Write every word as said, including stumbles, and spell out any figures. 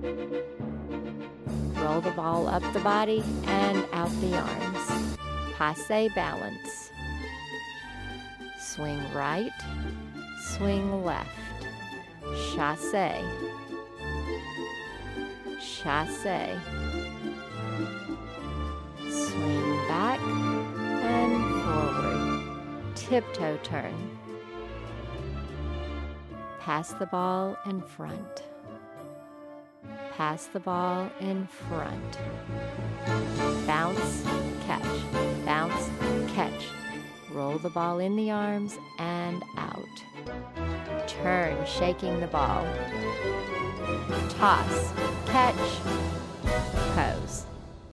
Roll the ball up the body and out the arms. Passe balance. Swing right, swing left. Chassé. Chassé. Swing back and forward. Tiptoe turn. Pass the ball in front. Pass the ball in front. Bounce, catch, bounce, catch. Roll the ball in the arms and out. Turn, shaking the ball. Toss, catch, pose.